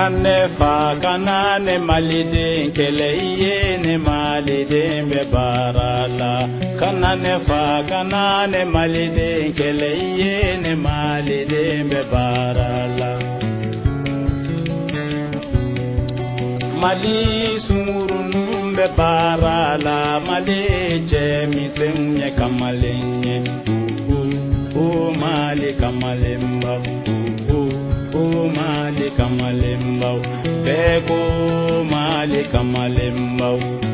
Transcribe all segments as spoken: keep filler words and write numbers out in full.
kanane fa kanane malide kele iye ne malide be barala kanane fa kanane malide kele iye ne malide be barala mali sumurun be barala mali je mi senye kamalenye o mali kamalemba o mali kamalemba beko mali kamalemba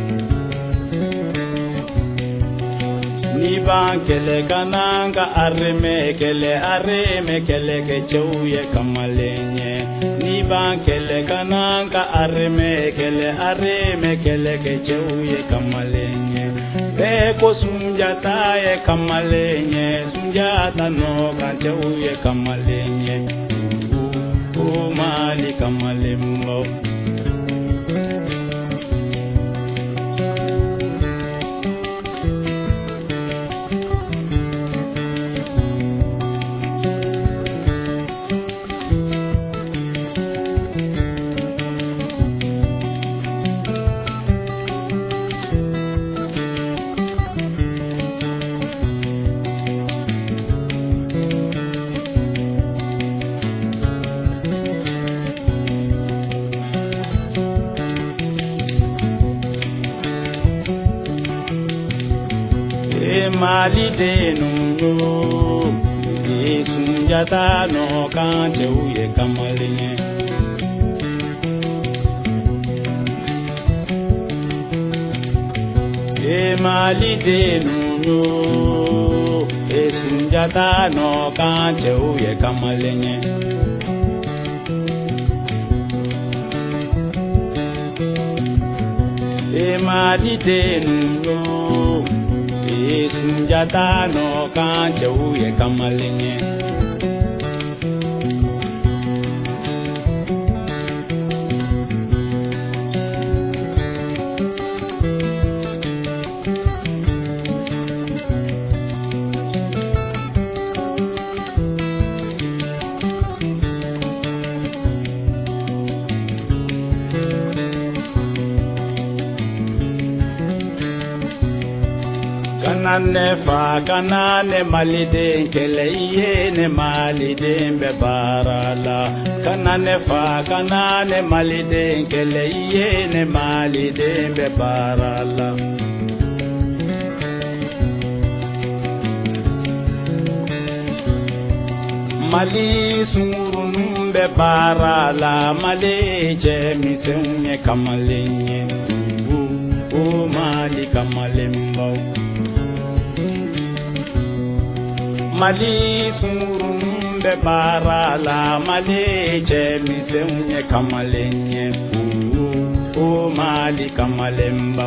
ni ban kele kananga arme kele arme kele ke chouye kamalenye ni ban kele kananga arme kele arme kele ke chouye kamalenye beko sunjata ye kamalenye sunjata no kan chouye kamalenye o mali kamalemba mali denu sunjata no kante uye kamalenye e mali denu e sunjata no kante uye kamalenye e mali denu sunjata no kan chouye kamalenye kanane fa kanane malide kele iye ne malide be barala kanane fa kanane malide kele iye ne malide be barala mali surun be barala mali je mi senye kamalenye o mali kamalemba mali sumurun be barala mali je mi senye kamalenye o mali kamalemba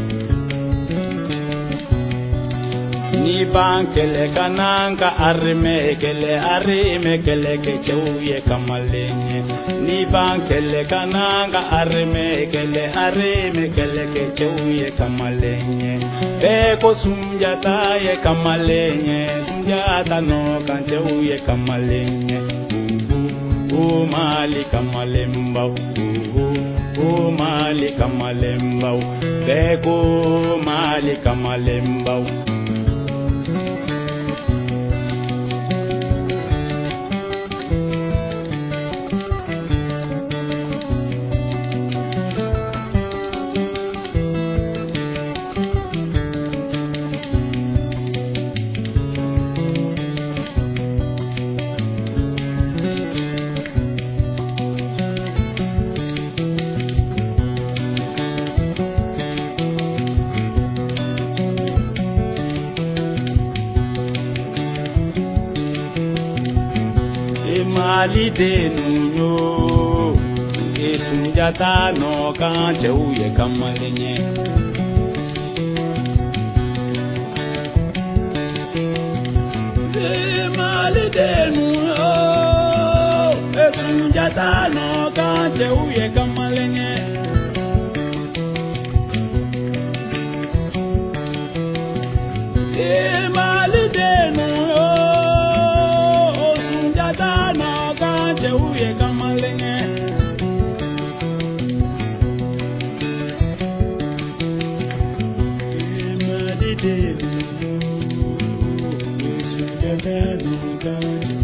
ni ban kele kananga arme kele arme kele ke chouye kamalenye ni ban kele kananga arme kele arme kele ke chouye kamalenye beko sunjata ye kamalenye sunjata no kan chouye kamalenye o mali kamalemba o mali kamalemba beko mali kamalemba mali denu e sunjata no kan chouye kamalenye e mali denu e sunjata no kan chouye kamalenye e mali denu sunjata no kan chouye kamalenye délé o, Jésù bẹ̀bẹ̀ ló ga.